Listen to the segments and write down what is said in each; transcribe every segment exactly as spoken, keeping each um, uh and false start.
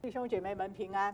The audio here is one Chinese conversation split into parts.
弟兄姐妹们平安。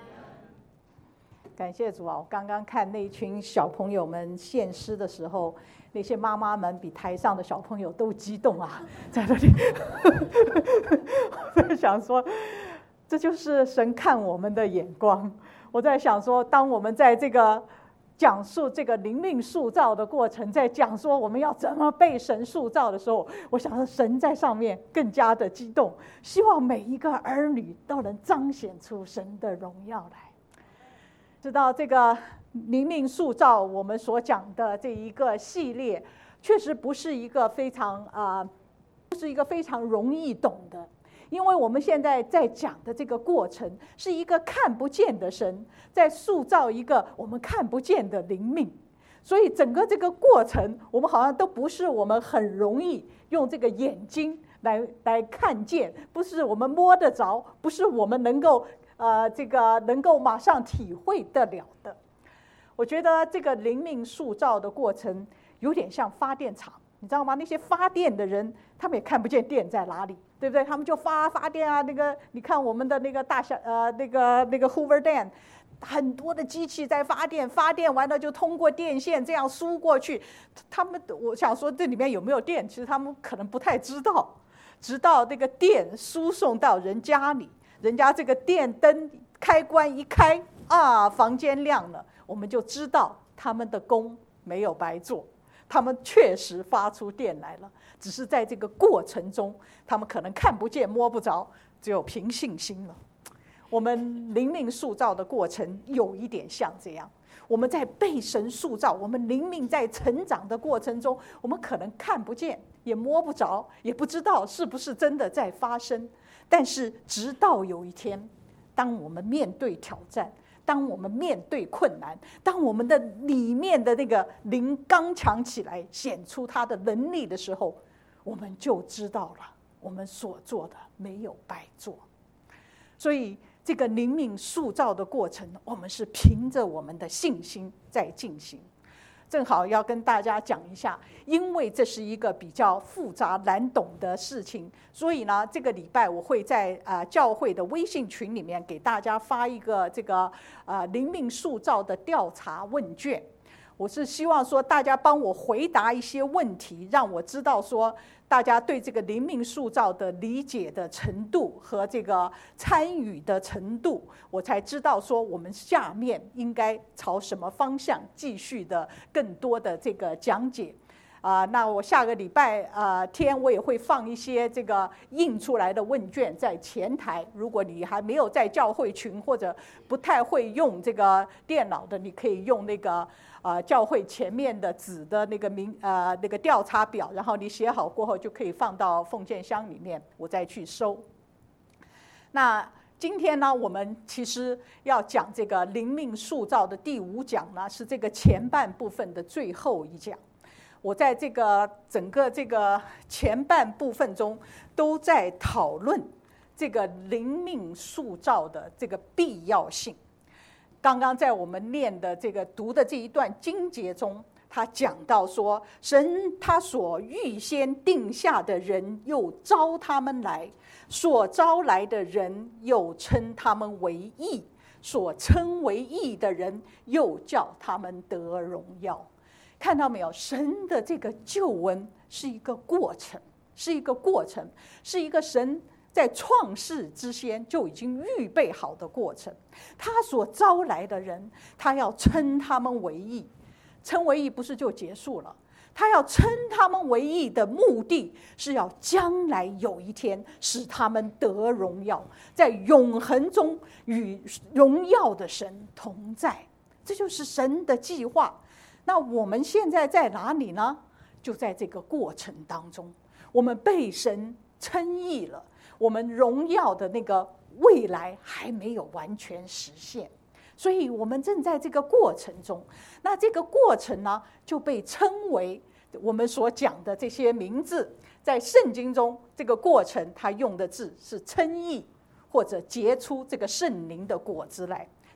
感谢主啊！我刚刚看那群小朋友们献诗的时候，那些妈妈们比台上的小朋友都激动啊，在那里我在想说，这就是神看我们的眼光。我在想说，当我们在这个讲述这个灵命塑造的过程，在讲说我们要怎么被神塑造的时候，我想说神在上面更加的激动，希望每一个儿女都能彰显出神的荣耀来。知道这个灵命塑造我们所讲的这一个系列，确实不是一个非常啊、呃，不是一个非常容易懂的。因为我们现在在讲的这个过程，是一个看不见的神在塑造一个我们看不见的灵命，所以整个这个过程，我们好像都不是我们很容易用这个眼睛来来看见，不是我们摸得着，不是我们能够呃这个能够马上体会得了的。我觉得这个灵命塑造的过程有点像发电厂，你知道吗？那些发电的人，他们也看不见电在哪里，对不对？他们就发发电啊，那个你看我们的那个大小呃那个那个 Hoover Dam， 很多的机器在发电，发电完了就通过电线这样输过去。他们我想说这里面有没有电，其实他们可能不太知道，直到那个电输送到人家里，人家这个电灯开关一开啊，房间亮了，我们就知道他们的工没有白做。他们确实发出电来了，只是在这个过程中，他们可能看不见摸不着，只有凭信心了。我们灵命塑造的过程有一点像这样，我们在被神塑造，我们灵命在成长的过程中，我们可能看不见，也摸不着，也不知道是不是真的在发生。但是直到有一天，当我们面对挑战，当我们面对困难，当我们的里面的那个灵刚强起来，显出他的能力的时候，我们就知道了，我们所做的没有白做。所以这个灵命塑造的过程，我们是凭着我们的信心在进行。正好要跟大家讲一下，因为这是一个比较复杂难懂的事情，所以呢，这个礼拜我会在呃教会的微信群里面给大家发一个这个呃灵命塑造的调查问卷。我是希望说大家帮我回答一些问题，让我知道说大家对这个灵命塑造的理解的程度和这个参与的程度，我才知道说我们下面应该朝什么方向继续的更多的这个讲解。啊、呃，那我下个礼拜呃天我也会放一些这个印出来的问卷在前台，如果你还没有在教会群或者不太会用这个电脑的，你可以用那个呃教会前面的纸的那个名呃那个调查表，然后你写好过后就可以放到奉献箱里面，我再去收。那今天呢，我们其实要讲这个灵命塑造的第五讲呢，是这个前半部分的最后一讲。我在这个整个这个前半部分中，都在讨论这个灵命塑造的这个必要性。刚刚在我们念的这个读的这一段经节中，他讲到说，神他所预先定下的人，又招他们来；所招来的人，又称他们为义；所称为义的人，又叫他们得荣耀。看到没有？神的这个救恩是一个过程，是一个过程，是一个神在创世之前就已经预备好的过程。他所招来的人，他要称他们为义，称为义不是就结束了，他要称他们为义的目的是要将来有一天使他们得荣耀，在永恒中与荣耀的神同在，这就是神的计划。那我们现在在哪里呢？就在这个过程当中，我们被神称义了，我们荣耀的那个未来还没有完全实现，所以我们正在这个过程中。那这个过程呢，就被称为我们所讲的这些名字，在圣经中这个过程它用的字是称义，或者结出这个圣灵的果子来。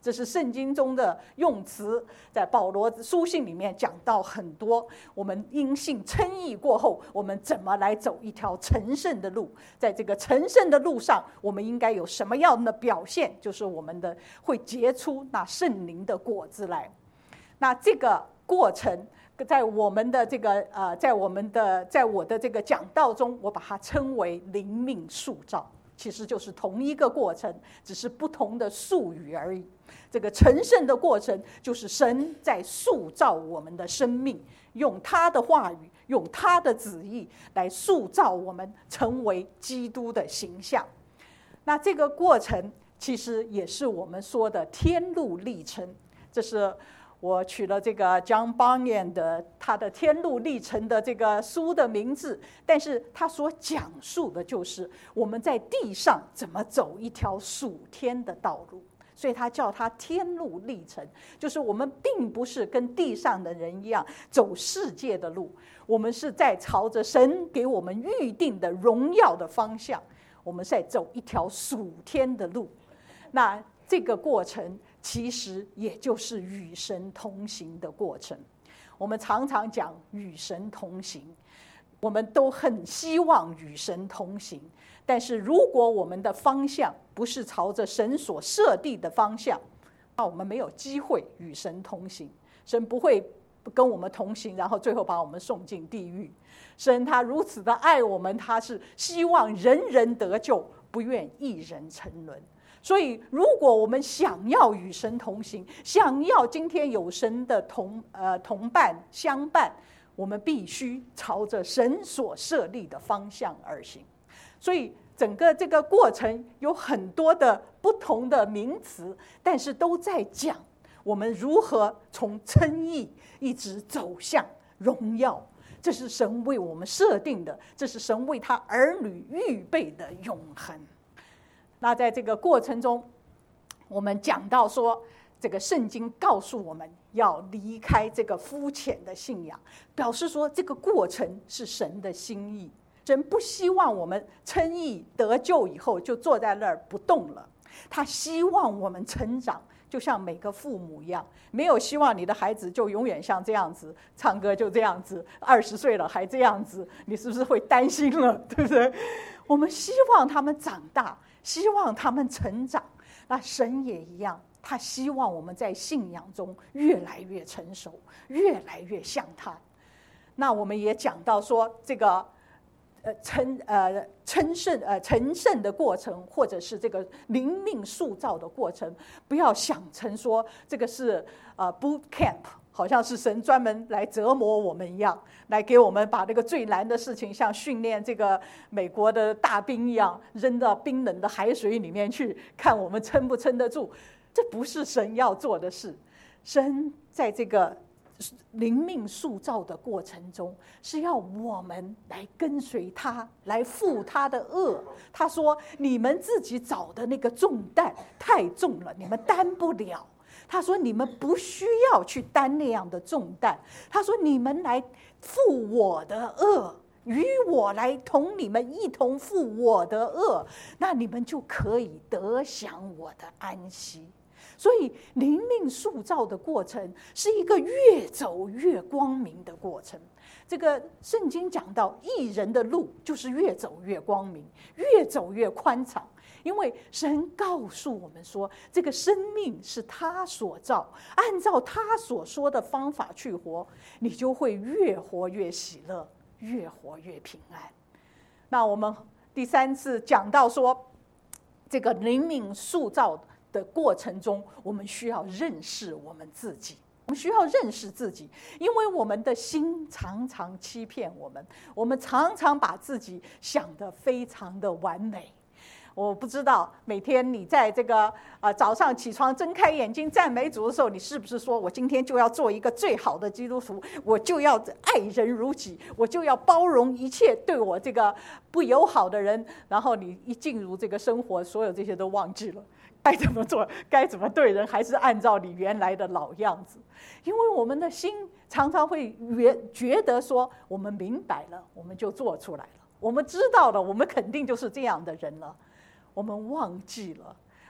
这是圣经中的用词，在保罗书信里面讲到很多。我们因信称义过后，我们怎么来走一条成圣的路？在这个成圣的路上，我们应该有什么样的表现？就是我们的会结出那圣灵的果子来。那这个过程，在我们的这个呃，在我们的在我的这个讲道中，我把它称为灵命塑造。其实就是同一个过程，只是不同的术语而已。这个成圣的过程，就是神在塑造我们的生命，用他的话语，用他的旨意来塑造我们，成为基督的形象。那这个过程其实也是我们说的天路历程。这是我取了这个 John Bunyan 的他的天路历程的这个书的名字，但是他所讲述的就是我们在地上怎么走一条属天的道路，所以他叫他天路历程。就是我们并不是跟地上的人一样走世界的路，我们是在朝着神给我们预定的荣耀的方向，我们在走一条属天的路。那这个过程其实也就是与神同行的过程。我们常常讲与神同行，我们都很希望与神同行，但是如果我们的方向不是朝着神所设定的方向，那我们没有机会与神同行。神不会跟我们同行，然后最后把我们送进地狱。神他如此的爱我们，他是希望人人得救，不愿一人沉沦。所以如果我们想要与神同行，想要今天有神的同呃同伴相伴，我们必须朝着神所设立的方向而行。所以整个这个过程有很多的不同的名词，但是都在讲我们如何从称义一直走向荣耀。这是神为我们设定的，这是神为他儿女预备的永恒。那在这个过程中，我们讲到说，这个圣经告诉我们要离开这个肤浅的信仰，表示说这个过程是神的心意。神不希望我们称义得救以后就坐在那儿不动了，他希望我们成长，就像每个父母一样，没有希望你的孩子就永远像这样子唱歌就这样子，二十岁了还这样子，你是不是会担心了，对不对？我们希望他们长大，希望他们成长。那神也一样，他希望我们在信仰中越来越成熟，越来越像他。那我们也讲到说，这个呃成呃成圣呃成圣的过程，或者是这个灵命塑造的过程，不要想成说这个是呃 boot camp， 好像是神专门来折磨我们一样，来给我们把这个最难的事情，像训练这个美国的大兵一样，扔到冰冷的海水里面去，看我们撑不撑得住。这不是神要做的事。神在这个灵命塑造的过程中，是要我们来跟随他，来负他的恶。他说你们自己找的那个重担太重了，你们担不了。他说你们不需要去担那样的重担。他说你们来负我的恶，与我来同你们一同负我的恶，那你们就可以得享我的安息。所以灵命塑造的过程是一个越走越光明的过程。这个圣经讲到义人的路就是越走越光明，越走越宽敞，因为神告诉我们说，这个生命是他所造，按照他所说的方法去活，你就会越活越喜乐，越活越平安。那我们第三次讲到说，这个灵命塑造的过程中，我们需要认识我们自己。我们需要认识自己，因为我们的心常常欺骗我们，我们常常把自己想得非常的完美。我不知道每天你在这个呃早上起床睁开眼睛赞美主的时候，你是不是说我今天就要做一个最好的基督徒，我就要爱人如己，我就要包容一切对我这个不友好的人，然后你一进入这个生活，所有这些都忘记了，该怎么做，该怎么对人，还是按照你原来的老样子。因为我们的心常常会觉得说，我们明白了，我们就做出来了，我们知道了，我们肯定就是这样的人了。我们忘记了，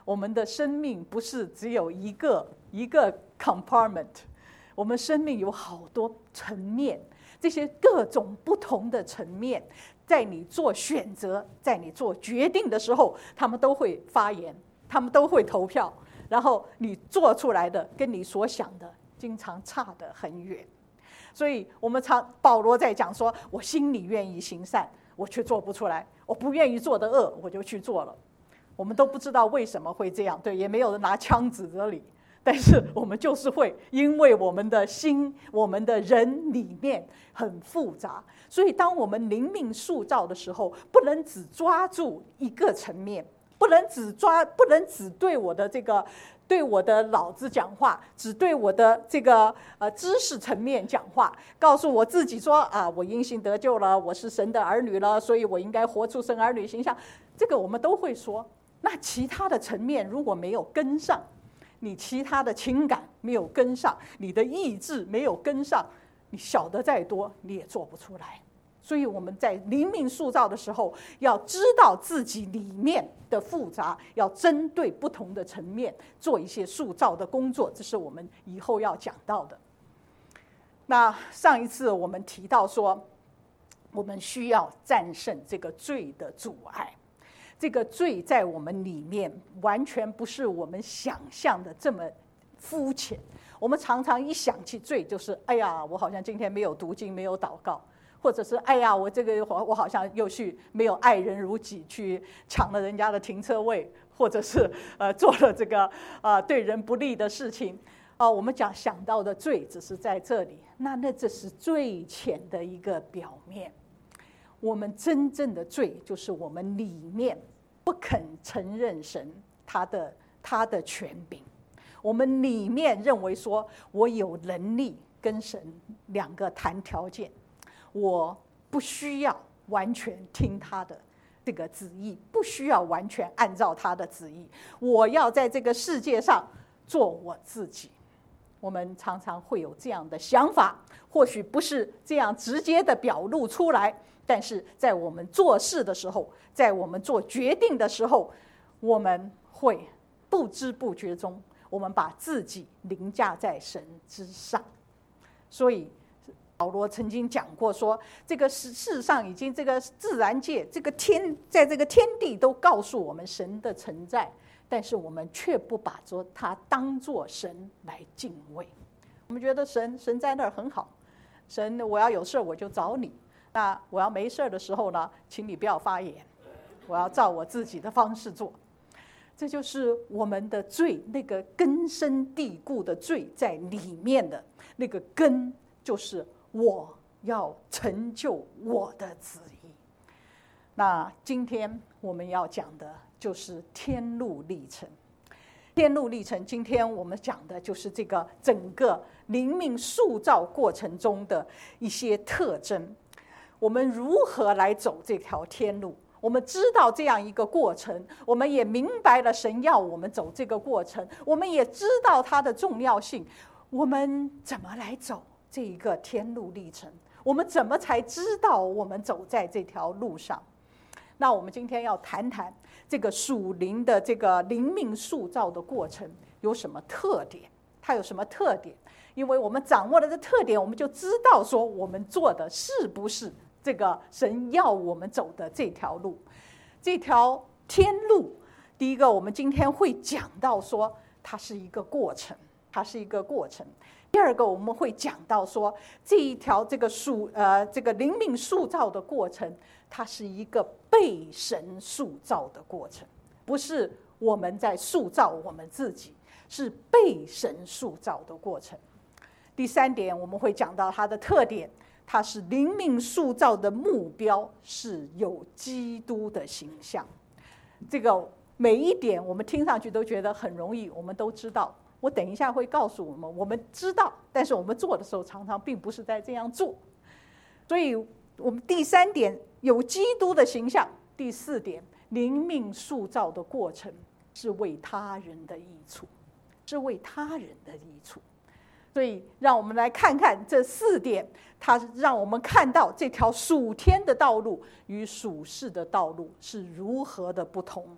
我们的生命不是只有一个一个 compartment， 我们生命有好多层面，这些各种不同的层面，在你做选择，在你做决定的时候，他们都会发言，他们都会投票，然后你做出来的跟你所想的经常差得很远。所以我们常保罗在讲说，我心里愿意行善，我却做不出来；我不愿意做的恶，我就去做了。我们都不知道为什么会这样，对，也没有人拿枪指着你，但是我们就是会，因为我们的心，我们的人里面很复杂，所以当我们灵命塑造的时候，不能只抓住一个层面，不能只抓，不能只对我的这个。对我的脑子讲话，只对我的这个呃知识层面讲话，告诉我自己说啊，我因信得救了，我是神的儿女了，所以我应该活出神儿女形象。这个我们都会说。那其他的层面如果没有跟上，你其他的情感没有跟上，你的意志没有跟上，你晓得再多你也做不出来。所以我们在灵命塑造的时候，要知道自己里面的复杂，要针对不同的层面做一些塑造的工作，这是我们以后要讲到的。那上一次我们提到说，我们需要战胜这个罪的阻碍。这个罪在我们里面完全不是我们想象的这么肤浅。我们常常一想起罪，就是哎呀，我好像今天没有读经，没有祷告。或者是哎呀，我这个我我好像又去没有爱人如己，去抢了人家的停车位，或者是呃做了这个呃对人不利的事情啊、呃。我们讲想到的罪只是在这里，那那这是最浅的一个表面。我们真正的罪就是我们里面不肯承认神他的他的权柄，我们里面认为说我有能力跟神两个谈条件。我不需要完全听他的这个旨意，不需要完全按照他的旨意，我要在这个世界上做我自己。我们常常会有这样的想法，或许不是这样直接的表露出来，但是在我们做事的时候，在我们做决定的时候，我们会不知不觉中，我们把自己凌驾在神之上。所以保罗曾经讲过说，这个事实上已经这个自然界，这个天，在这个天地都告诉我们神的存在，但是我们却不把它当作神来敬畏。我们觉得神神在那儿很好，神我要有事我就找你，那我要没事的时候呢，请你不要发言，我要照我自己的方式做。这就是我们的罪，那个根深蒂固的罪在里面的那个根，就是我要成就我的旨意。那今天我们要讲的就是天路历程。天路历程，今天我们讲的就是这个整个灵命塑造过程中的一些特征。我们如何来走这条天路？我们知道这样一个过程，我们也明白了神要我们走这个过程，我们也知道它的重要性。我们怎么来走这一个天路历程？我们怎么才知道我们走在这条路上？那我们今天要谈谈这个属灵的这个灵命塑造的过程有什么特点？它有什么特点？因为我们掌握了这特点，我们就知道说我们做的是不是这个神要我们走的这条路。这条天路，第一个我们今天会讲到说它是一个过程，它是一个过程。第二个我们会讲到说这一条这个塑呃这个灵命塑造的过程，它是一个被神塑造的过程，不是我们在塑造我们自己，是被神塑造的过程。第三点我们会讲到它的特点，它是灵命塑造的目标是有基督的形象。这个每一点我们听上去都觉得很容易，我们都知道。我等一下会告诉我们，我们知道，但是我们做的时候常常并不是在这样做。所以我们第三点有基督的形象，第四点灵命塑造的过程是为他人的益处，是为他人的益处。所以让我们来看看这四点，它让我们看到这条属天的道路与属世的道路是如何的不同。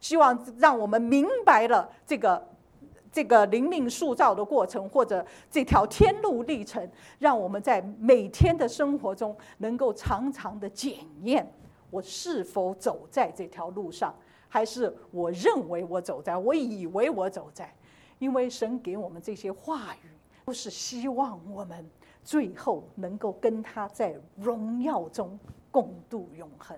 希望让我们明白了这个这个灵命塑造的过程，或者这条天路历程，让我们在每天的生活中能够常常的检验我是否走在这条路上，还是我认为我走在，我以为我走在。因为神给我们这些话语，都是希望我们最后能够跟他在荣耀中共度永恒。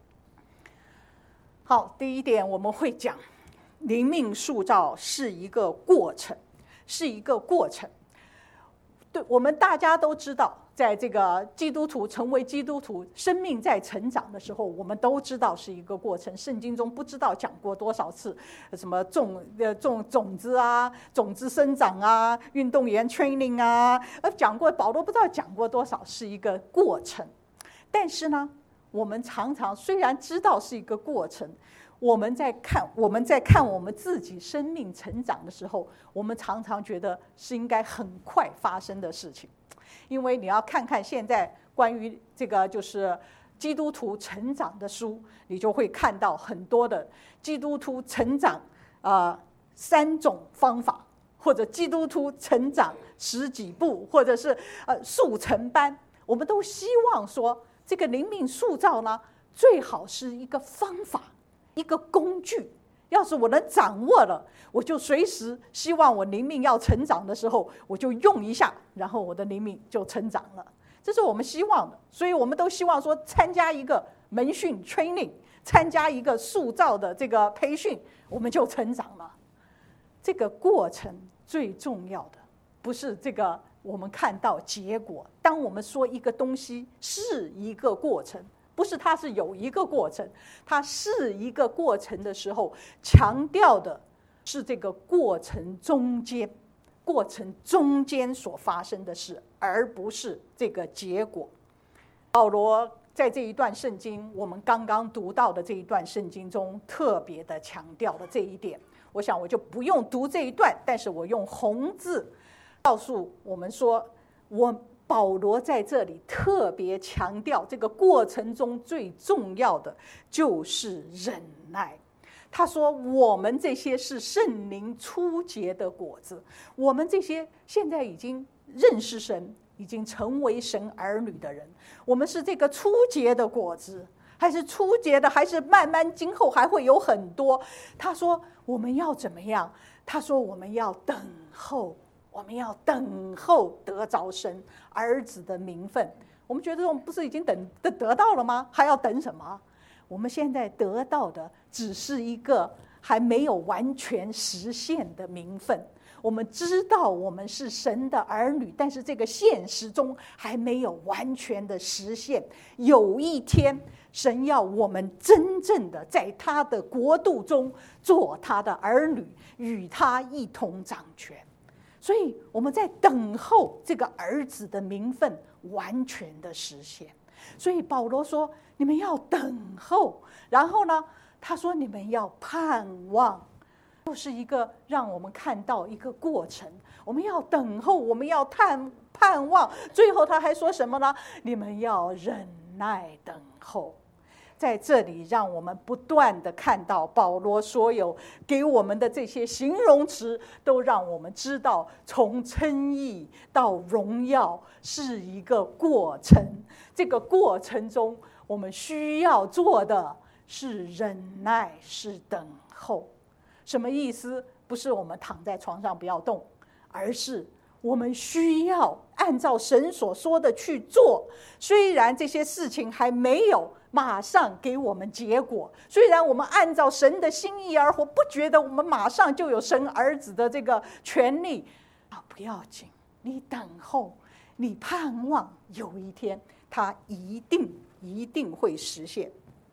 好，第一点我们会讲，灵命塑造是一个过程，是一个过程。对，我们大家都知道，在这个基督徒成为基督徒，生命在成长的时候，我们都知道是一个过程。圣经中不知道讲过多少次，什么种呃种种子啊，种子生长啊，运动员 training 啊，呃讲过，保罗不知道讲过多少，是一个过程。但是呢，我们常常虽然知道是一个过程，我们在看我们在看我们自己生命成长的时候，我们常常觉得是应该很快发生的事情。因为你要看看现在关于这个就是基督徒成长的书，你就会看到很多的基督徒成长呃三种方法，或者基督徒成长十几步，或者是呃速成班。我们都希望说，这个灵命塑造呢，最好是一个方法，一个工具。要是我能掌握了，我就随时希望我灵命要成长的时候，我就用一下，然后我的灵命就成长了。这是我们希望的，所以我们都希望说，参加一个门训 training， 参加一个塑造的这个培训，我们就成长了。这个过程最重要的不是这个我们看到结果。当我们说一个东西是一个过程，不是它是有一个过程，它是一个过程的时候，强调的是这个过程中间过程中间所发生的事，而不是这个结果。保罗在这一段圣经，我们刚刚读到的这一段圣经中，特别的强调了这一点。我想我就不用读这一段，但是我用红字告诉我们说，我保罗在这里特别强调，这个过程中最重要的就是忍耐。他说我们这些是圣灵初结的果子，我们这些现在已经认识神，已经成为神儿女的人，我们是这个初结的果子，还是初结的，还是慢慢今后还会有很多。他说我们要怎么样？他说我们要等候，我们要等候得着神儿子的名分。我们觉得我们不是已经等得到了吗？还要等什么？我们现在得到的只是一个还没有完全实现的名分。我们知道我们是神的儿女，但是这个现实中还没有完全的实现。有一天神要我们真正的在他的国度中做他的儿女，与他一同掌权。所以我们在等候这个儿子的名分完全的实现。所以保罗说你们要等候，然后呢他说你们要盼望，就是一个让我们看到一个过程。我们要等候，我们要盼盼望，最后他还说什么呢？你们要忍耐等候。在这里让我们不断的看到保罗所有给我们的这些形容词，都让我们知道从称义到荣耀是一个过程。这个过程中我们需要做的是忍耐，是等候。什么意思？不是我们躺在床上不要动，而是我们需要按照神所说的去做。虽然这些事情还没有马上给我们结果，虽然我们按照神的心意而活，不觉得我们马上就有神儿子的这个权利啊，不要紧，你等候，你盼望有一天它一定一定会实现。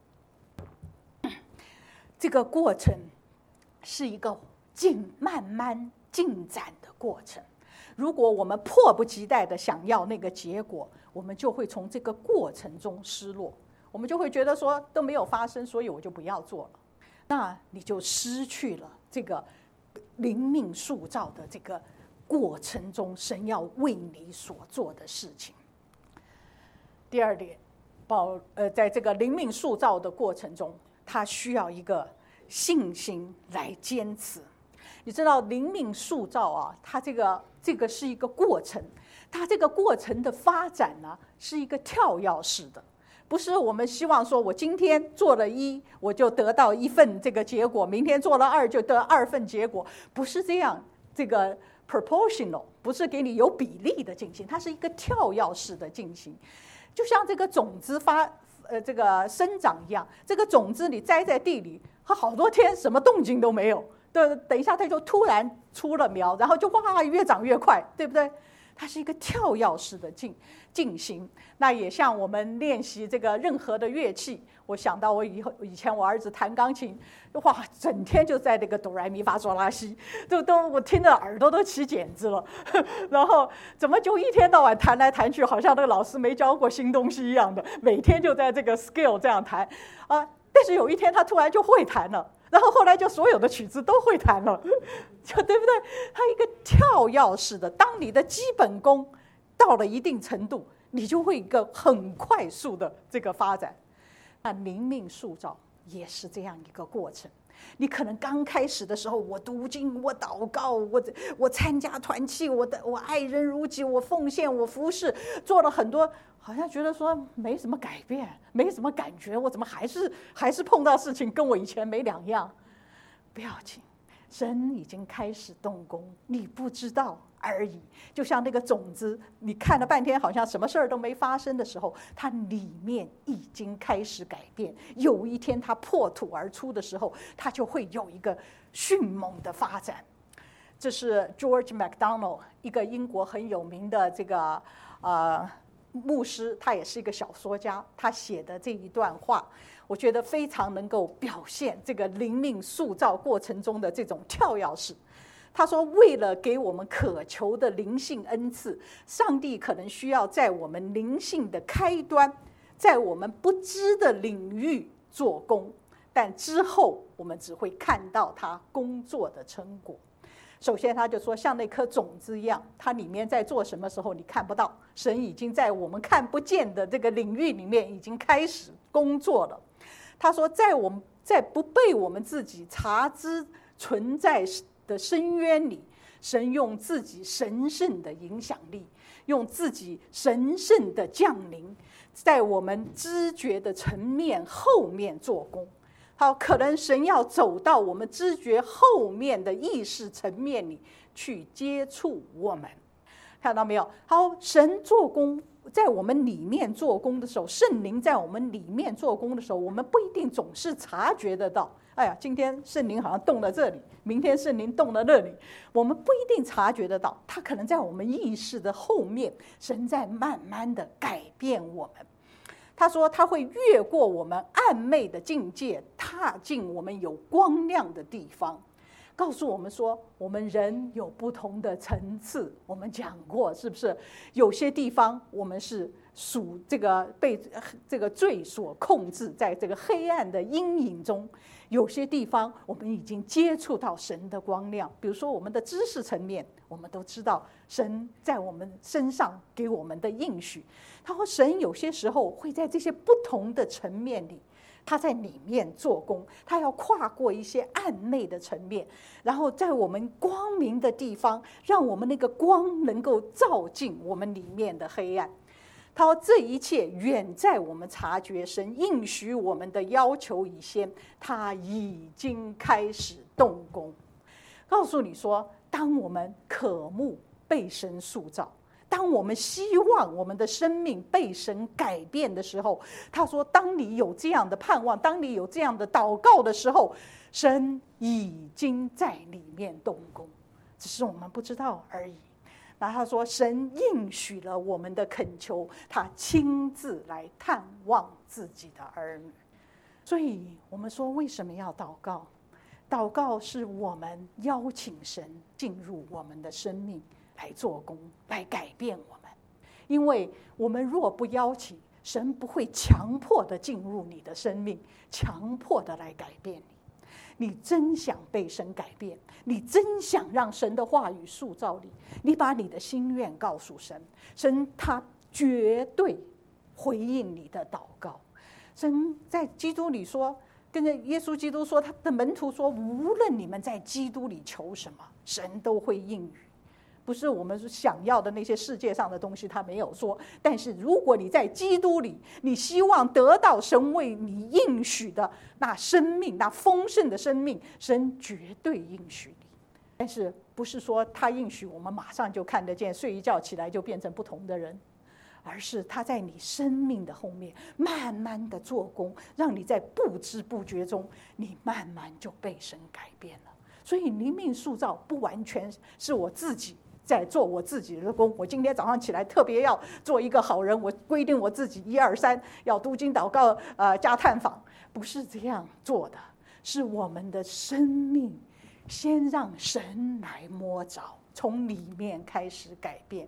这个过程是一个进慢慢进展的过程。如果我们迫不及待的想要那个结果，我们就会从这个过程中失落，我们就会觉得说都没有发生，所以我就不要做了。那你就失去了这个灵命塑造的这个过程中神要为你所做的事情。第二点，保呃，在这个灵命塑造的过程中，他需要一个信心来坚持。你知道灵命塑造啊，它这个这个是一个过程，它这个过程的发展呢，是一个跳跃式的，不是我们希望说我今天做了一，我就得到一份这个结果，明天做了二就得二份结果，不是这样，这个 proportional 不是给你有比例的进行，它是一个跳跃式的进行，就像这个种子发呃这个生长一样，这个种子你栽在地里，它好多天什么动静都没有。对，等一下它就突然出了苗，然后就哇越长越快，对不对？它是一个跳跃式的进进行。那也像我们练习这个任何的乐器，我想到我以后以前我儿子弹钢琴，哇，整天就在那个哆来咪发嗦拉西，都都我听着耳朵都起茧子了。然后怎么就一天到晚弹来弹去，好像那个老师没教过新东西一样的，每天就在这个 scale 这样弹啊。但是有一天他突然就会弹了。然后后来就所有的曲子都会弹了，就对不对？它一个跳跃式的，当你的基本功到了一定程度，你就会一个很快速的这个发展。那灵命塑造也是这样一个过程。你可能刚开始的时候，我读经，我祷告，我我参加团契，我的我爱人如己，我奉献，我服侍，做了很多，好像觉得说没什么改变，没什么感觉，我怎么还是还是碰到事情跟我以前没两样？不要紧，神已经开始动工，你不知道而已。就像那个种子，你看了半天好像什么事儿都没发生的时候，它里面已经开始改变。有一天它破土而出的时候，它就会有一个迅猛的发展。这是 George MacDonald 一个英国很有名的这个呃牧师，他也是一个小说家，他写的这一段话，我觉得非常能够表现这个灵命塑造过程中的这种跳跃式。他说，为了给我们渴求的灵性恩赐，上帝可能需要在我们灵性的开端，在我们不知的领域做工，但之后我们只会看到他工作的成果。首先他就说，像那颗种子一样，它里面在做什么时候你看不到，神已经在我们看不见的这个领域里面已经开始工作了。他说，在我们在不被我们自己察知存在的深渊里，神用自己神圣的影响力，用自己神圣的降临，在我们知觉的层面后面做工。好，可能神要走到我们知觉后面的意识层面里去接触我们，看到没有？好，神做工在我们里面做工的时候，圣灵在我们里面做工的时候，我们不一定总是察觉得到。哎呀，今天圣灵好像动了这里，明天圣灵动了那里，我们不一定察觉得到。他可能在我们意识的后面，神在慢慢的改变我们。他说他会越过我们暗昧的境界，踏进我们有光亮的地方，告诉我们说我们人有不同的层次。我们讲过是不是？有些地方我们是属这个被这个罪所控制，在这个黑暗的阴影中，有些地方我们已经接触到神的光亮。比如说我们的知识层面，我们都知道神在我们身上给我们的应许。他说神有些时候会在这些不同的层面里，他在里面做工，他要跨过一些暗昧的层面，然后在我们光明的地方，让我们那个光能够照进我们里面的黑暗。他说这一切远在我们察觉神应许我们的要求以先，他已经开始动工。告诉你说，当我们渴慕被神塑造，当我们希望我们的生命被神改变的时候，他说当你有这样的盼望，当你有这样的祷告的时候，神已经在里面动工，只是我们不知道而已。然后他说神应许了我们的恳求，他亲自来探望自己的儿女。所以我们说为什么要祷告？祷告是我们邀请神进入我们的生命来做工，来改变我们。因为我们若不邀请，神不会强迫的进入你的生命，强迫的来改变你。你真想被神改变，你真想让神的话语塑造你，你把你的心愿告诉神，神他绝对回应你的祷告。神在基督里说， 跟着耶稣基督说，他的门徒说，无论你们在基督里求什么，神都会应允。不是我们想要的那些世界上的东西，他没有说。但是如果你在基督里，你希望得到神为你应许的那生命，那丰盛的生命，神绝对应许你。但是不是说他应许我们马上就看得见，睡一觉起来就变成不同的人，而是他在你生命的后面慢慢的做工，让你在不知不觉中，你慢慢就被神改变了。所以灵命塑造不完全是我自己在做我自己的工，我今天早上起来特别要做一个好人，我规定我自己一二三要读经祷告，呃，加探访，不是这样做的，是我们的生命先让神来摸着，从里面开始改变。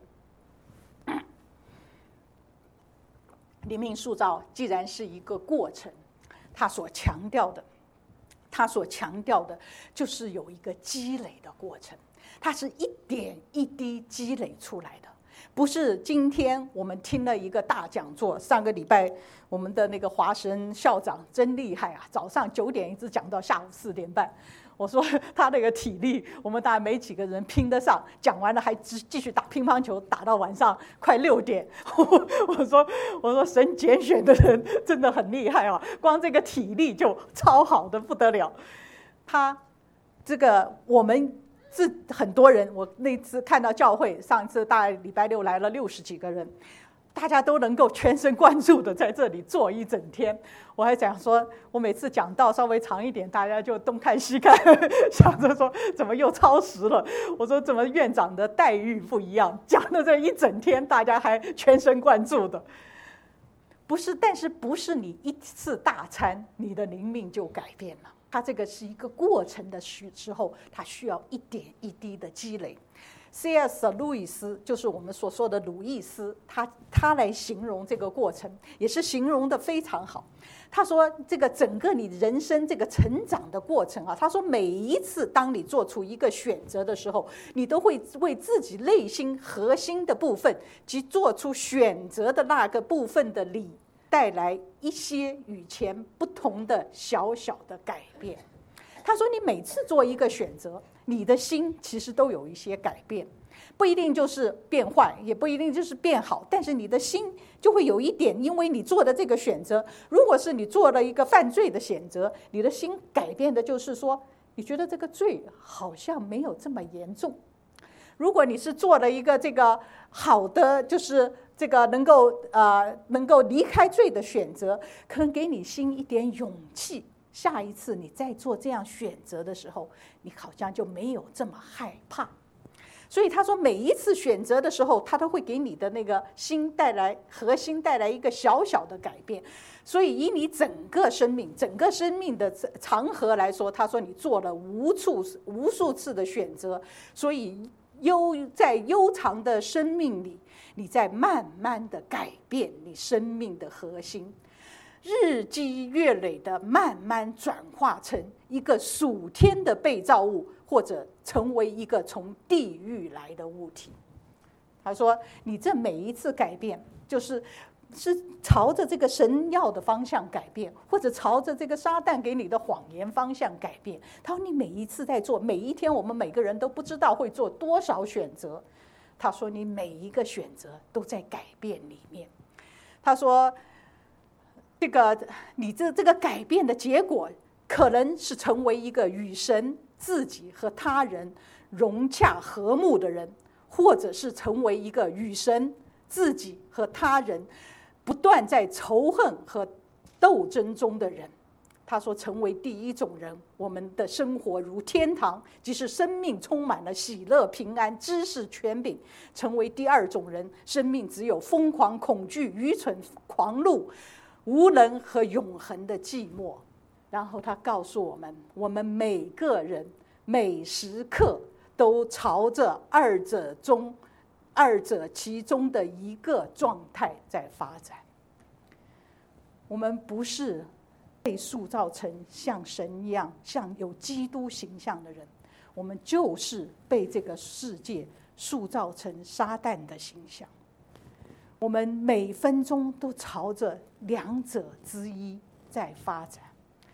灵命塑造既然是一个过程，他所强调的，他所强调的就是有一个积累的过程。它是一点一滴积累出来的，不是今天我们听了一个大讲座。上个礼拜我们的那个华神校长真厉害啊，早上九点一直讲到下午四点半。我说他那个体力，我们大概没几个人拼得上。讲完了还继续打乒乓球，打到晚上快六点。我说我说神拣选的人真的很厉害啊，光这个体力就超好的不得了。他这个我们。是很多人，我那次看到教会，上一次大概礼拜六来了六十几个人，大家都能够全神贯注的在这里坐一整天。我还讲说，我每次讲到稍微长一点，大家就东看西看，想着说怎么又超时了。我说怎么院长的待遇不一样，讲了这一整天，大家还全神贯注的。不是，但是不是你一次大餐，你的灵命就改变了。它这个是一个过程的时候，它需要一点一滴的积累。C S 路易斯就是我们所说的鲁易斯，他他来形容这个过程，也是形容的非常好。他说，这个整个你人生这个成长的过程啊，他说每一次当你做出一个选择的时候，你都会为自己内心核心的部分及做出选择的那个部分的理带来一些与前不同的小小的改变。他说你每次做一个选择，你的心其实都有一些改变，不一定就是变坏，也不一定就是变好，但是你的心就会有一点，因为你做的这个选择，如果是你做了一个犯罪的选择，你的心改变的就是说，你觉得这个罪好像没有这么严重。如果你是做了一个这个好的，就是这个能够呃能够离开罪的选择，可能给你心一点勇气，下一次你再做这样选择的时候，你好像就没有这么害怕。所以他说每一次选择的时候，他都会给你的那个心带来核心带来一个小小的改变。所以以你整个生命整个生命的长河来说，他说你做了无数无数次的选择，所以悠在悠长的生命里，你在慢慢的改变你生命的核心，日积月累的慢慢转化成一个属天的被造物，或者成为一个从地狱来的物体。他说你这每一次改变，就是是朝着这个神要的方向改变，或者朝着这个撒旦给你的谎言方向改变。他说你每一次在做，每一天我们每个人都不知道会做多少选择，他说你每一个选择都在改变里面。他说这个你这这个改变的结果，可能是成为一个与神自己和他人融洽和睦的人，或者是成为一个与神自己和他人不断在仇恨和斗争中的人。他说成为第一种人，我们的生活如天堂，即使生命充满了喜乐平安知识权柄。成为第二种人，生命只有疯狂恐惧愚蠢狂怒无能和永恒的寂寞。然后他告诉我们，我们每个人每时刻都朝着二者中二者其中的一个状态在发展。我们不是被塑造成像神一样像有基督形象的人，我们就是被这个世界塑造成撒旦的形象。我们每分钟都朝着两者之一在发展，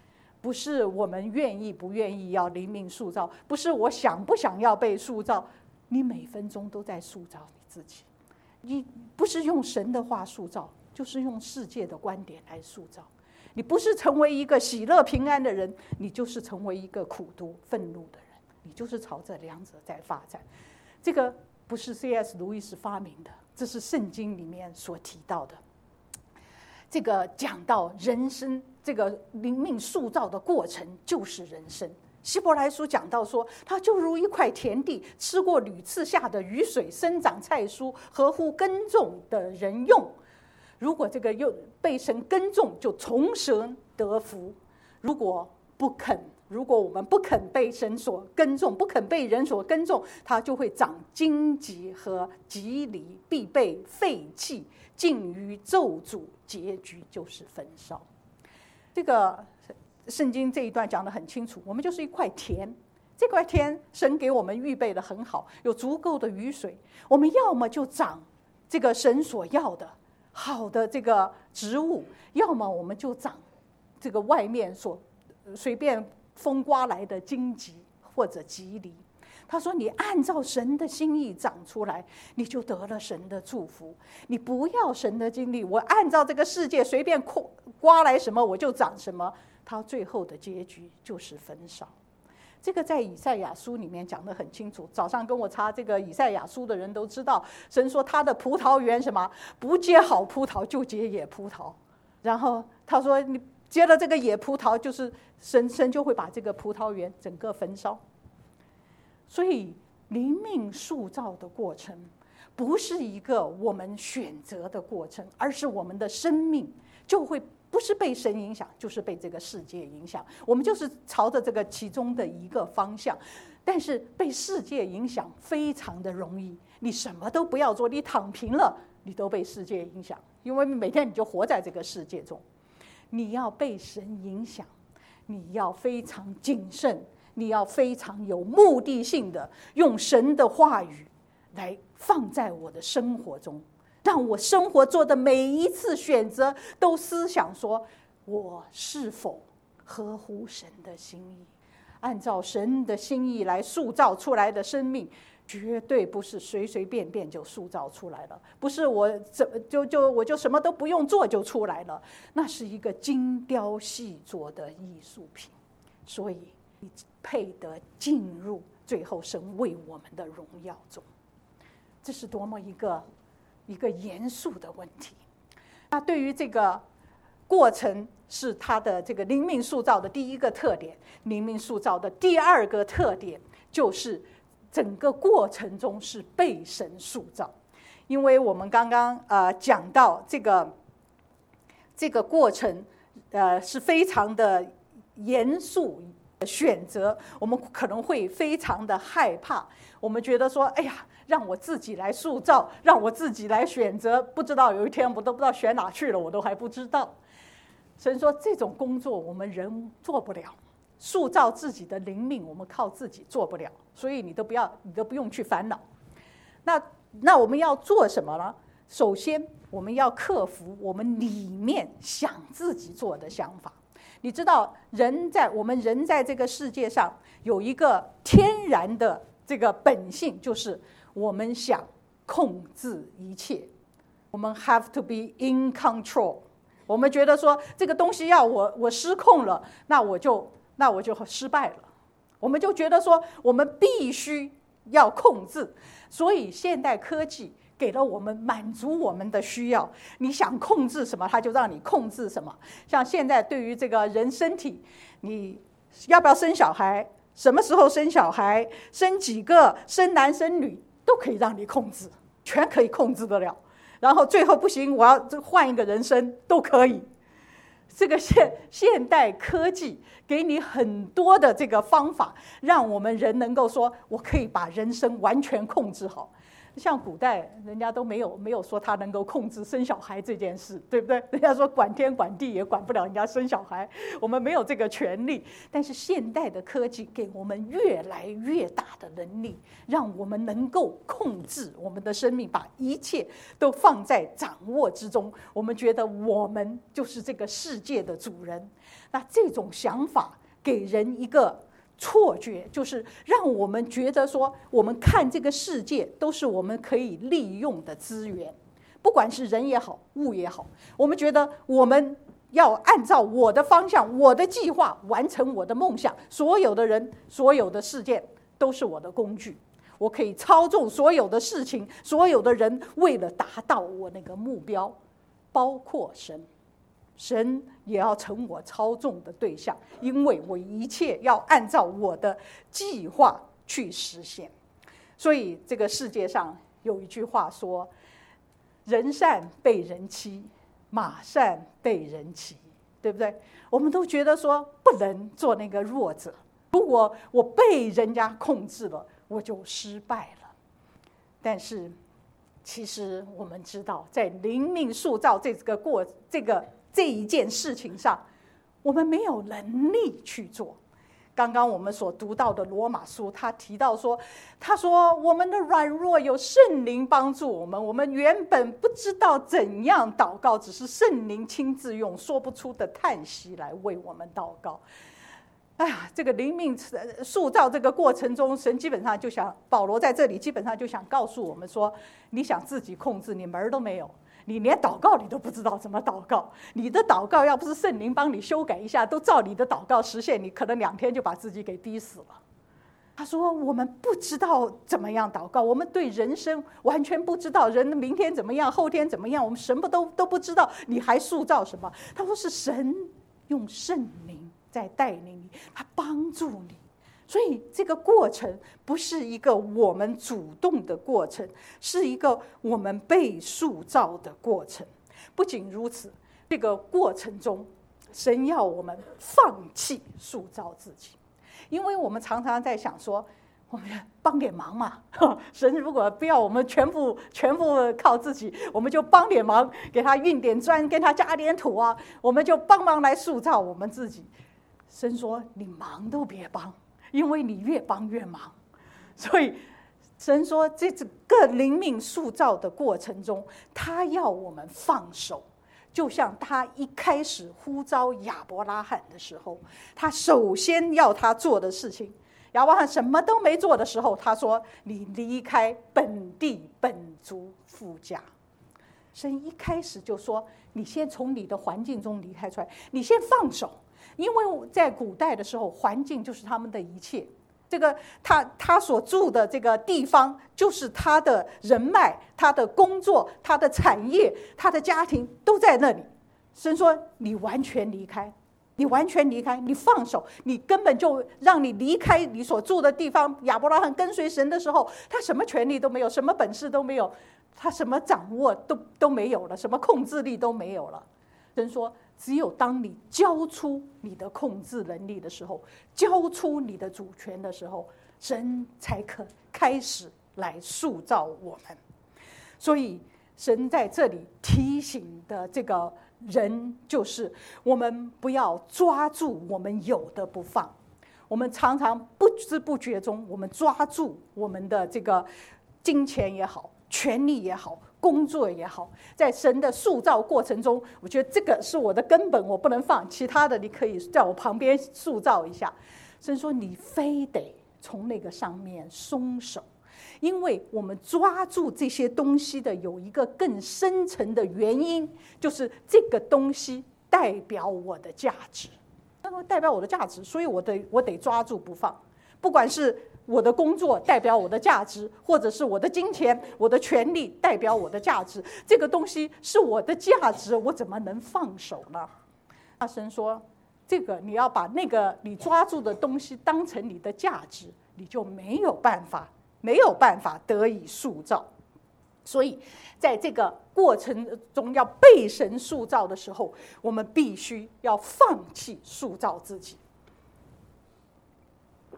不是我们愿意不愿意要灵命塑造，不是我想不想要被塑造，你每分钟都在塑造你自己。你不是用神的话塑造，就是用世界的观点来塑造。你不是成为一个喜乐平安的人，你就是成为一个苦毒愤怒的人，你就是朝着两者在发展。这个不是 C S 路易斯发明的，这是圣经里面所提到的。这个讲到人生这个灵命塑造的过程就是人生。希伯来书讲到说，它就如一块田地，吃过屡次下的雨水，生长菜蔬，合乎耕种的人用。如果这个又被神耕种，就从神得福；如果不肯，如果我们不肯被神所耕种，不肯被人所耕种，它就会长荆棘和蒺藜，必被废弃，尽于咒诅，结局就是焚烧。这个圣经这一段讲得很清楚，我们就是一块田，这块田神给我们预备得很好，有足够的雨水，我们要么就长这个神所要的好的这个植物，要么我们就长这个外面所随便风刮来的荆棘或者蒺藜。他说你按照神的心意长出来，你就得了神的祝福。你不要神的经历，我按照这个世界随便刮来什么我就长什么，他最后的结局就是焚烧。这个在以赛亚书里面讲得很清楚，早上跟我查这个以赛亚书的人都知道，神说他的葡萄园什么不结好葡萄就结野葡萄，然后他说你结了这个野葡萄，就是神神就会把这个葡萄园整个焚烧。所以灵命塑造的过程不是一个我们选择的过程，而是我们的生命就会不是被神影响，就是被这个世界影响。我们就是朝着这个其中的一个方向，但是被世界影响非常的容易。你什么都不要做，你躺平了，你都被世界影响，因为每天你就活在这个世界中。你要被神影响，你要非常谨慎，你要非常有目的性的用神的话语来放在我的生活中，让我生活做的每一次选择都思想说，我是否合乎神的心意？按照神的心意来塑造出来的生命，绝对不是随随便便就塑造出来了，不是我就就我就什么都不用做就出来了，那是一个精雕细琢的艺术品。所以你配得进入最后神为我们的荣耀中。这是多么一个一个严肃的问题。那对于这个过程是他的这个灵命塑造的第一个特点，灵命塑造的第二个特点就是整个过程中是被神塑造。因为我们刚刚呃讲到这个这个过程呃是非常的严肃选择，我们可能会非常的害怕，我们觉得说哎呀，让我自己来塑造，让我自己来选择，不知道有一天我都不知道选哪去了，我都还不知道。神说这种工作我们人做不了，塑造自己的灵命我们靠自己做不了，所以你都不要，你都不用去烦恼。那那我们要做什么呢？首先我们要克服我们里面想自己做的想法。你知道人在我们人在这个世界上有一个天然的这个本性，就是我们想控制一切，我们 have to be in control。 我们觉得说这个东西要我我失控了，那我就那我就失败了。我们就觉得说我们必须要控制，所以现代科技给了我们满足我们的需要，你想控制什么它就让你控制什么。像现在对于这个人身体，你要不要生小孩，什么时候生小孩，生几个，生男生女，都可以让你控制，全可以控制得了。然后最后不行，我要换一个人生都可以。这个现现代科技给你很多的这个方法，让我们人能够说我可以把人生完全控制好。 像古代人家都没有没有说他能够控制生小孩这件事，对不对？人家说管天管地也管不了人家生小孩，我们没有这个权利。但是现代的科技给我们越来越大的能力，让我们能够控制我们的生命，把一切都放在掌握之中。我们觉得我们就是这个世界的主人。那这种想法给人一个错觉，就是让我们觉得说，我们看这个世界都是我们可以利用的资源，不管是人也好，物也好，我们觉得我们要按照我的方向、我的计划完成我的梦想。所有的人、所有的事件都是我的工具，我可以操纵所有的事情、所有的人，为了达到我那个目标，包括神。神也要成我操纵的对象，因为我一切要按照我的计划去实现。所以这个世界上有一句话说，人善被人欺，马善被人骑，对不对？我们都觉得说不能做那个弱者，如果我被人家控制了，我就失败了。但是其实我们知道，在灵命塑造这个过这个这一件事情上，我们没有能力去做。刚刚我们所读到的罗马书，他提到说，他说我们的软弱有圣灵帮助我们，我们原本不知道怎样祷告，只是圣灵亲自用说不出的叹息来为我们祷告。哎呀，这个灵命塑造这个过程中，神基本上就想，保罗在这里基本上就想告诉我们说，你想自己控制，你门儿都没有。你连祷告你都不知道怎么祷告，你的祷告要不是圣灵帮你修改一下，都照你的祷告实现，你可能两天就把自己给逼死了。他说我们不知道怎么样祷告，我们对人生完全不知道，人明天怎么样，后天怎么样，我们什么都都不知道，你还塑造什么？他说是神用圣灵在带领你，他帮助你。所以这个过程不是一个我们主动的过程，是一个我们被塑造的过程。不仅如此，这个过程中，神要我们放弃塑造自己，因为我们常常在想说，我们帮点忙嘛，神如果不要我们全部全部靠自己，我们就帮点忙，给他运点砖，跟他加点土啊，我们就帮忙来塑造我们自己。神说你忙都别帮，因为你越帮越忙。所以神说这个灵命塑造的过程中，他要我们放手，就像他一开始呼召亚伯拉罕的时候，他首先要他做的事情，亚伯拉罕什么都没做的时候，他说你离开本地本族父家。神一开始就说你先从你的环境中离开出来，你先放手，因为在古代的时候，环境就是他们的一切。这个他他所住的这个地方，就是他的人脉、他的工作、他的产业、他的家庭都在那里。神说你完全离开，你完全离开，你放手，你根本就让你离开你所住的地方。亚伯拉罕跟随神的时候，他什么权利都没有，什么本事都没有，他什么掌握都都没有了，什么控制力都没有了。神说只有当你交出你的控制能力的时候，交出你的主权的时候，神才可开始来塑造我们。所以神在这里提醒的这个人，就是我们不要抓住我们有的不放。我们常常不知不觉中，我们抓住我们的这个金钱也好，权力也好，工作也好，在神的塑造过程中，我觉得这个是我的根本，我不能放，其他的你可以在我旁边塑造一下。神说你非得从那个上面松手，因为我们抓住这些东西的有一个更深层的原因，就是这个东西代表我的价值，那么代表我的价值，所以我得我得抓住不放。不管是我的工作代表我的价值，或者是我的金钱、我的权利代表我的价值，这个东西是我的价值，我怎么能放手呢？那神说，这个你要把那个你抓住的东西当成你的价值，你就没有办法，没有办法得以塑造。所以在这个过程中要被神塑造的时候，我们必须要放弃塑造自己。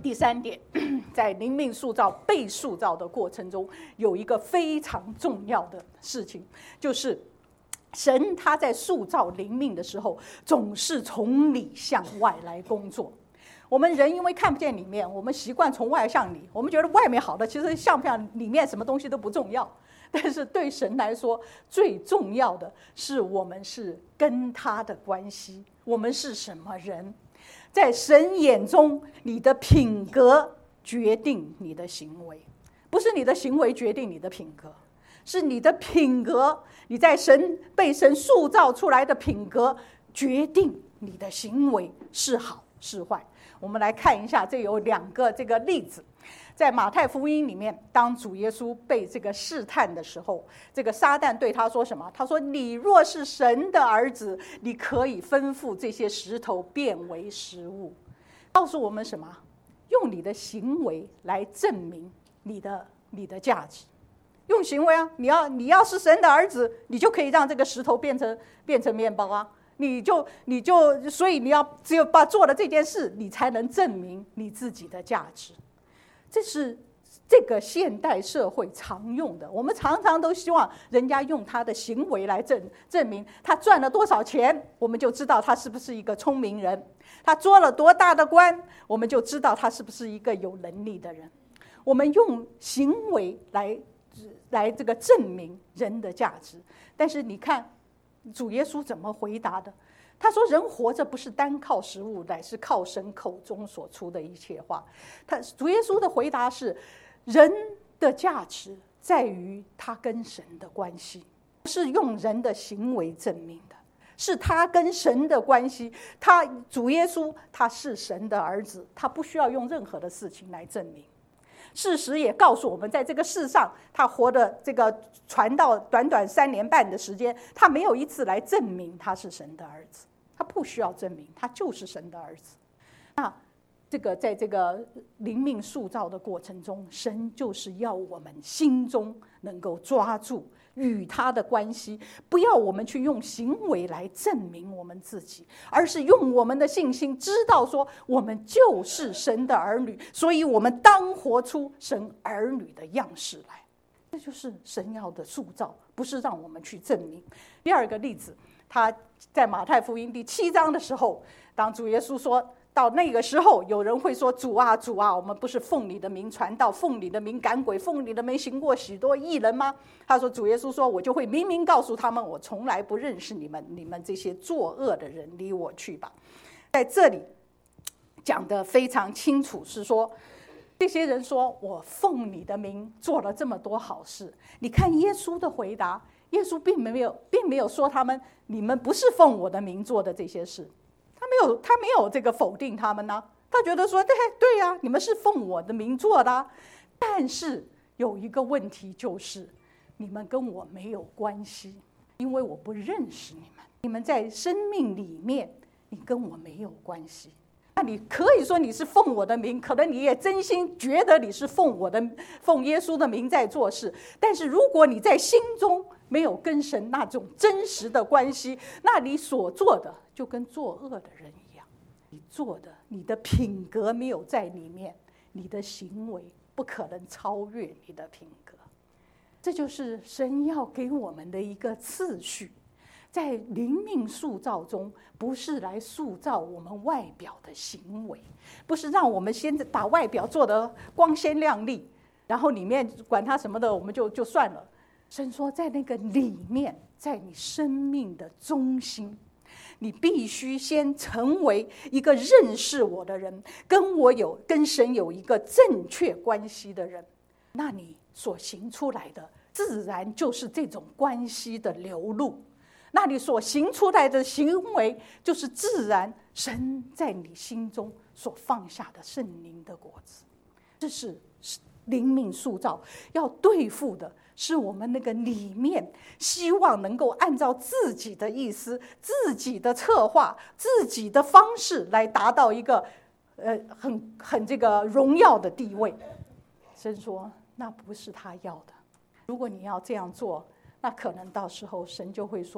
第三点，在灵命塑造被塑造的过程中，有一个非常重要的事情，就是神他在塑造灵命的时候，总是从里向外来工作。我们人因为看不见里面，我们习惯从外向里，我们觉得外面好的，其实像不像里面什么东西都不重要。但是对神来说，最重要的是我们是跟他的关系，我们是什么人。在神眼中，你的品格决定你的行为，不是你的行为决定你的品格，是你的品格，你在神被神塑造出来的品格决定你的行为是好是坏。我们来看一下，这有两个这个例子。在马太福音里面，当主耶稣被这个试探的时候，这个撒旦对他说什么？他说：你若是神的儿子，你可以吩咐这些石头变为食物。告诉我们什么？用你的行为来证明你的你的价值。用行为啊，你要你要是神的儿子，你就可以让这个石头变成变成面包啊。你就你就所以你要只有把做了这件事，你才能证明你自己的价值。这是这个现代社会常用的，我们常常都希望人家用他的行为来证证明他赚了多少钱，我们就知道他是不是一个聪明人；他做了多大的官，我们就知道他是不是一个有能力的人。我们用行为来来这个证明人的价值，但是你看主耶稣怎么回答的？他说：人活着不是单靠食物，乃是靠神口中所出的一切话。他主耶稣的回答是：人的价值在于他跟神的关系，不是用人的行为证明的，是他跟神的关系。他主耶稣他是神的儿子，他不需要用任何的事情来证明。事实也告诉我们，在这个世上他活的这个传道短短三年半的时间，他没有一次来证明他是神的儿子，他不需要证明，他就是神的儿子。那这个在这个灵命塑造的过程中，神就是要我们心中能够抓住与他的关系，不要我们去用行为来证明我们自己，而是用我们的信心知道说我们就是神的儿女，所以我们当活出神儿女的样式来。这就是神要的塑造，不是让我们去证明。第二个例子，他在马太福音第七章的时候，当主耶稣说到那个时候，有人会说：主啊主啊，我们不是奉你的名传道，奉你的名赶鬼，奉你的名行过许多异人吗？他说，主耶稣说，我就会明明告诉他们，我从来不认识你们，你们这些作恶的人，离我去吧。在这里讲得非常清楚，是说这些人说我奉你的名做了这么多好事。你看耶稣的回答，耶稣并没有并没有说他们你们不是奉我的名做的这些事，他没有他没有这个否定他们呢、啊。他觉得说对对呀、啊，你们是奉我的名做的、啊，但是有一个问题就是你们跟我没有关系，因为我不认识你们，你们在生命里面你跟我没有关系。那你可以说你是奉我的名，可能你也真心觉得你是奉我的奉耶稣的名在做事，但是如果你在心中没有跟神那种真实的关系，那你所做的就跟作恶的人一样，你做的你的品格没有在里面，你的行为不可能超越你的品格。这就是神要给我们的一个次序，在灵命塑造中，不是来塑造我们外表的行为，不是让我们先把外表做得光鲜亮丽，然后里面管他什么的我们就就算了。神说在那个里面，在你生命的中心，你必须先成为一个认识我的人，跟我有跟神有一个正确关系的人，那你所行出来的自然就是这种关系的流露，那你所行出来的行为就是自然神在你心中所放下的圣灵的果子。这是灵命塑造要对付的，是我们那个里面希望能够按照自己的意思、自己的策划、自己的方式来达到一个呃很很这个荣耀的地位。神说那不是他要的，如果你要这样做，那可能到时候神就会说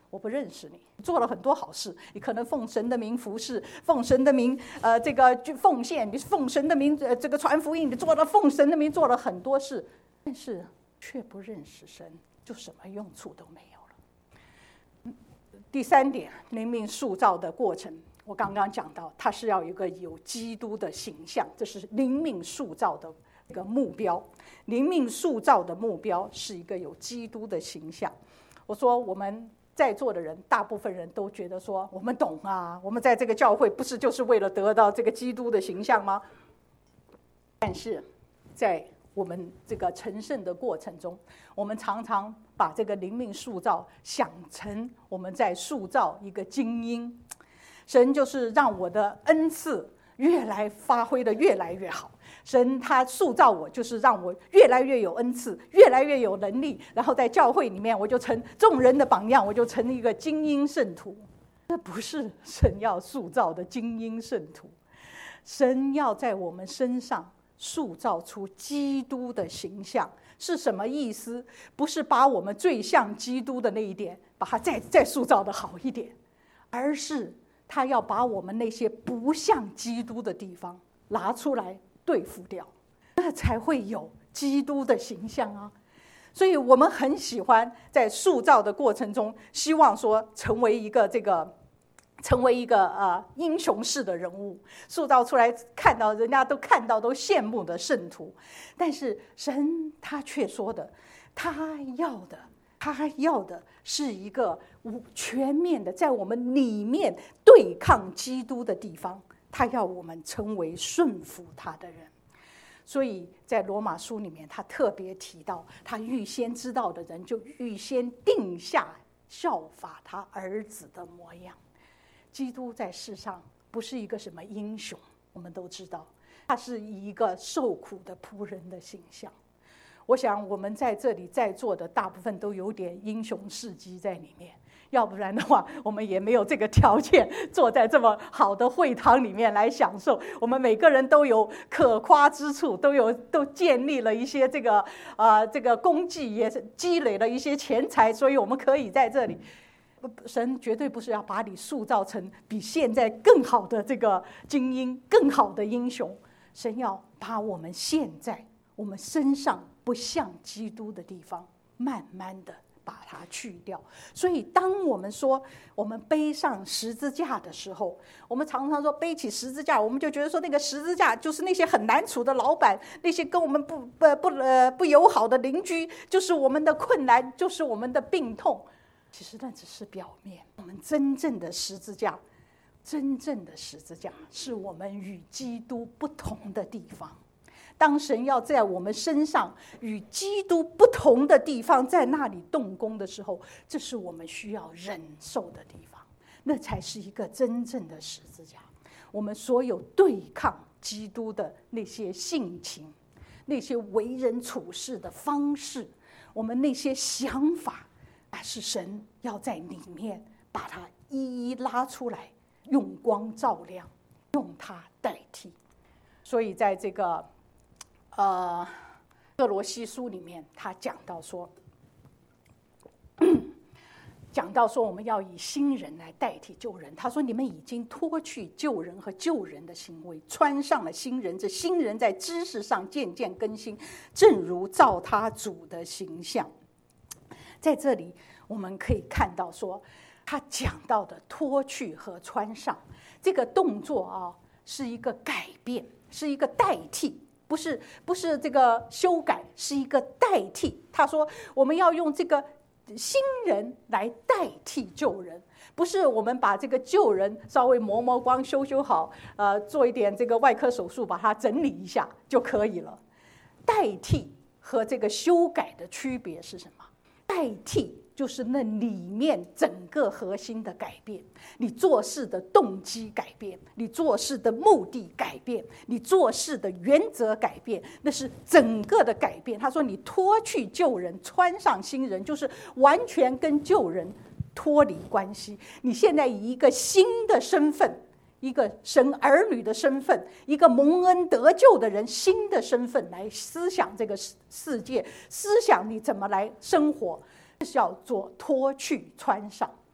我不认识你，做了很多好事，你可能奉神的名服侍，奉神的名呃这个奉献，你奉神的名呃这个传福音，你做了奉神的名做了很多事，但是却不认识神，就什么用处都没有了。第三点，灵命塑造的过程，我刚刚讲到，它是要有一个有基督的形象，这是灵命塑造的一个目标。灵命塑造的目标是一个有基督的形象。我说我们在座的人，大部分人都觉得说我们懂啊，我们在这个教会不是就是为了得到这个基督的形象吗？但是在我们这个成圣的过程中，我们常常把这个灵命塑造想成我们在塑造一个精英。神就是让我的恩赐越来发挥的越来越好，神他塑造我就是让我越来越有恩赐，越来越有能力，然后在教会里面我就成众人的榜样，我就成一个精英圣徒。这不是神要塑造的精英圣徒，神要在我们身上塑造出基督的形象。是什么意思？不是把我们最像基督的那一点把它再再塑造的好一点，而是他要把我们那些不像基督的地方拿出来对付掉，那才会有基督的形象啊。所以我们很喜欢在塑造的过程中，希望说成为一个这个成为一个呃英雄式的人物，塑造出来看到人家都看到都羡慕的圣徒。但是神他却说的，他要的他要的是一个全面的在我们里面对抗基督的地方，他要我们成为顺服他的人。所以在罗马书里面他特别提到，他预先知道的人就预先定下效法他儿子的模样。基督在世上不是一个什么英雄，我们都知道他是以一个受苦的仆人的形象。我想我们在这里在座的大部分都有点英雄事迹在里面，要不然的话我们也没有这个条件坐在这么好的会堂里面来享受。我们每个人都有可夸之处，都有都建立了一些这个呃这个功绩，也是积累了一些钱财，所以我们可以在这里。神绝对不是要把你塑造成比现在更好的这个精英，更好的英雄。神要把我们现在我们身上不像基督的地方慢慢的把它去掉。所以当我们说我们背上十字架的时候，我们常常说背起十字架，我们就觉得说那个十字架就是那些很难处的老板，那些跟我们不不不呃不友好的邻居，就是我们的困难，就是我们的病痛。其实那只是表面，我们真正的十字架，真正的十字架是我们与基督不同的地方。当神要在我们身上与基督不同的地方在那里动工的时候，这是我们需要忍受的地方，那才是一个真正的十字架。我们所有对抗基督的那些性情，那些为人处事的方式，我们那些想法，是神要在里面把它一一拉出来，用光照亮，用它代替。所以在这个呃歌罗西书里面，他讲到说讲到说我们要以新人来代替旧人。他说你们已经脱去旧人和旧人的行为，穿上了新人，这新人在知识上渐渐更新，正如照他主的形象。在这里我们可以看到说他讲到的脱去和穿上这个动作啊，是一个改变，是一个代替，不是不是这个修改，是一个代替。他说我们要用这个新人来代替旧人，不是我们把这个旧人稍微磨磨光修修好，呃，做一点这个外科手术把它整理一下就可以了。代替和这个修改的区别是什么？代替就是那里面整个核心的改变，你做事的动机改变，你做事的目的改变，你做事的原则改变，那是整个的改变。他说你脱去旧人，穿上新人，就是完全跟旧人脱离关系。你现在以一个新的身份，一个神儿女的身份，一个蒙恩得救的人新的身份来思想这个世界，思想你怎么来生活，是要做脱去穿上。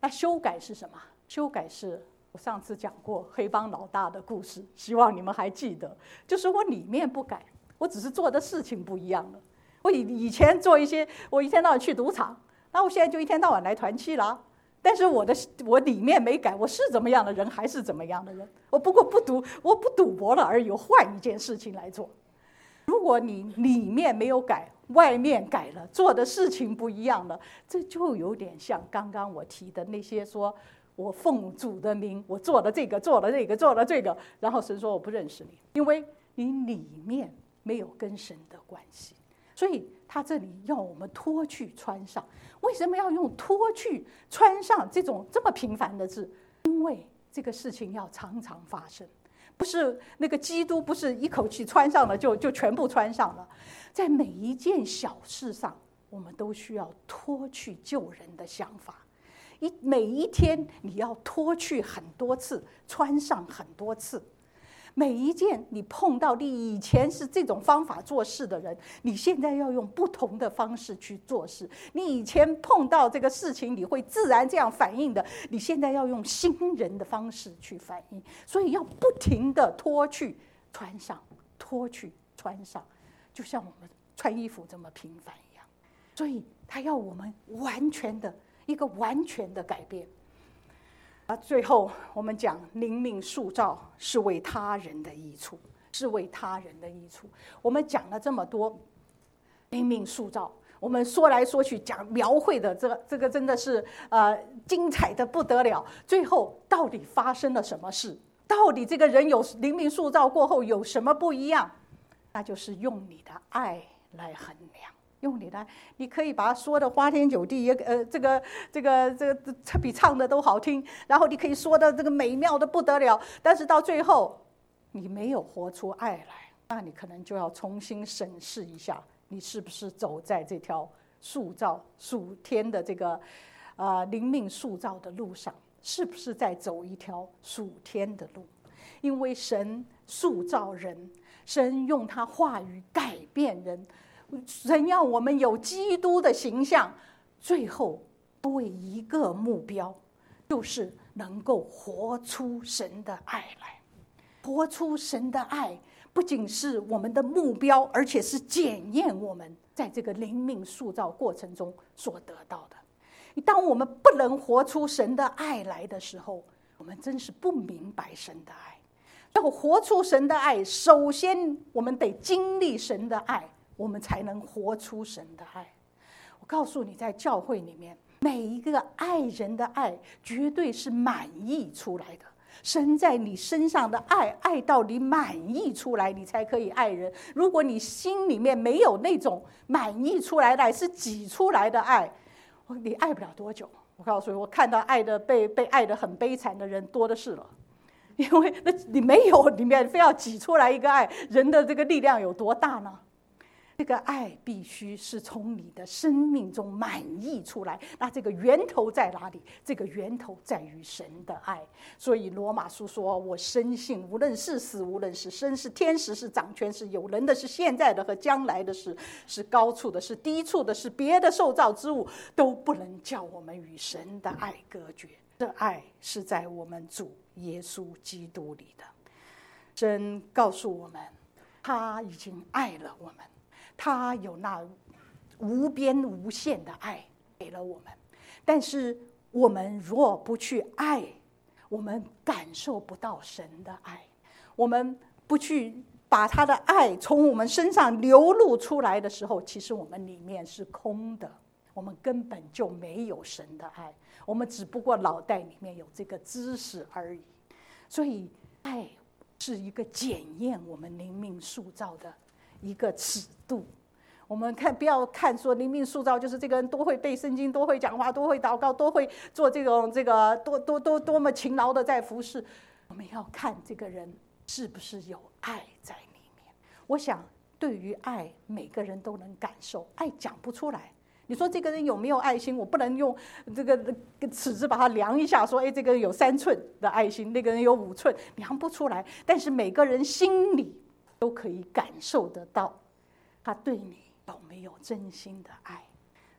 那修改是什么？修改是我上次讲过黑帮老大的故事，希望你们还记得，就是我里面不改，我只是做的事情不一样了。我以以前做一些，我一天到晚去赌场，那我现在就一天到晚来团契啦。但是我的我里面没改，我是怎么样的人还是怎么样的人，我不过不赌，我不赌博了而已，我换一件事情来做。如果你里面没有改，外面改了，做的事情不一样了，这就有点像刚刚我提的那些说我奉主的名，我做了这个做了这个做了这个，然后神说我不认识你，因为你里面没有跟神的关系。所以他这里要我们脱去穿上，为什么要用脱去穿上这种这么频繁的字？因为这个事情要常常发生，不是那个基督不是一口气穿上了就就全部穿上了，在每一件小事上，我们都需要脱去旧人的想法。一每一天你要脱去很多次，穿上很多次。每一件你碰到你以前是这种方法做事的人，你现在要用不同的方式去做事。你以前碰到这个事情你会自然这样反应的，你现在要用新人的方式去反应。所以要不停的脱去穿上，脱去穿上，就像我们穿衣服这么频繁一样。所以他要我们完全的一个完全的改变。啊，最后我们讲灵命塑造是为他人的益处，是为他人的益处。我们讲了这么多灵命塑造，我们说来说去讲描绘的这个这个真的是呃精彩的不得了。最后到底发生了什么事？到底这个人有灵命塑造过后有什么不一样？那就是用你的爱来衡量。用你来，你可以把它说的花天酒地，也呃，这个这个这个比唱的都好听，然后你可以说的这个美妙的不得了，但是到最后你没有活出爱来，那你可能就要重新审视一下，你是不是走在这条塑造属天的这个呃灵命塑造的路上，是不是在走一条属天的路？因为神塑造人，神用他话语改变人。神要我们有基督的形象，最后都为一个目标，就是能够活出神的爱来。活出神的爱不仅是我们的目标，而且是检验我们在这个灵命塑造过程中所得到的。当我们不能活出神的爱来的时候，我们真是不明白神的爱。要活出神的爱，首先我们得经历神的爱，我们才能活出神的爱。我告诉你，在教会里面，每一个爱人的爱绝对是满溢出来的。神在你身上的爱，爱到你满溢出来，你才可以爱人。如果你心里面没有那种满溢出来的爱，是挤出来的爱，你爱不了多久。我告诉你，我看到爱的被被爱的很悲惨的人多的是了。因为那你没有里面非要挤出来一个爱，人的这个力量有多大呢？这个爱必须是从你的生命中满溢出来，那这个源头在哪里？这个源头在于神的爱。所以罗马书说，我深信无论是死无论是生，是天使是掌权是有人的是现在的和将来的事，是高处的是低处的是别的受造之物，都不能叫我们与神的爱隔绝。这爱是在我们主耶稣基督里的。神告诉我们，他已经爱了我们，他有那无边无限的爱给了我们。但是我们若不去爱，我们感受不到神的爱。我们不去把他的爱从我们身上流露出来的时候，其实我们里面是空的，我们根本就没有神的爱，我们只不过脑袋里面有这个知识而已。所以爱是一个检验我们灵命塑造的一个尺度。我们看，不要看说灵命塑造就是这个人多会背圣经，多会讲话，多会祷告，多会做这种这个多多多多么勤劳的在服侍。我们要看这个人是不是有爱在里面。我想对于爱，每个人都能感受，爱讲不出来。你说这个人有没有爱心，我不能用这个尺子把它量一下，说哎，这个人有三寸的爱心，那个人有五寸，量不出来。但是每个人心里都可以感受得到，他对你有没有真心的爱。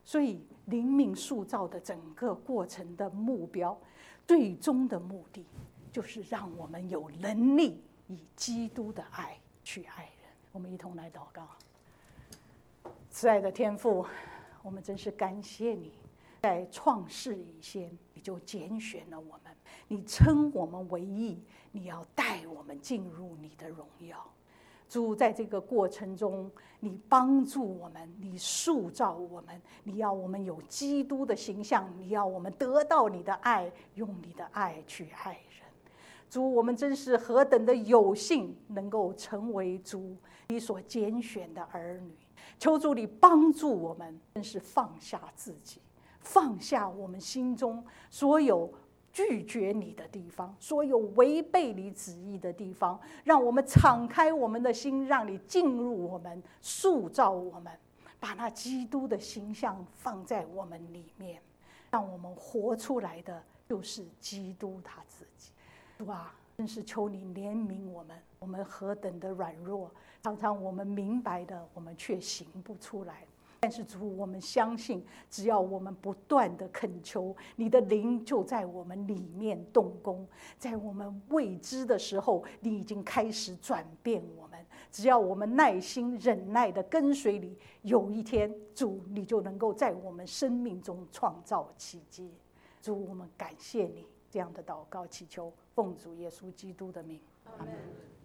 所以灵命塑造的整个过程的目标，最终的目的就是让我们有能力以基督的爱去爱人。我们一同来祷告。慈爱的天父，我们真是感谢你，在创世以前你就拣选了我们，你称我们为义，你要带我们进入你的荣耀。主，在这个过程中，你帮助我们，你塑造我们，你要我们有基督的形象，你要我们得到你的爱，用你的爱去爱人。主，我们真是何等的有幸能够成为主你所拣选的儿女。求主你帮助我们，真是放下自己，放下我们心中所有拒绝你的地方，所有违背你旨意的地方，让我们敞开我们的心，让你进入我们，塑造我们，把那基督的形象放在我们里面，让我们活出来的就是基督他自己。主啊，真是求你怜悯我们，我们何等的软弱，常常我们明白的，我们却行不出来。但是主，我们相信，只要我们不断的恳求，你的灵就在我们里面动工，在我们未知的时候，你已经开始转变我们。只要我们耐心忍耐的跟随你，有一天主你就能够在我们生命中创造奇迹。主，我们感谢你，这样的祷告祈求奉主耶稣基督的名，阿们。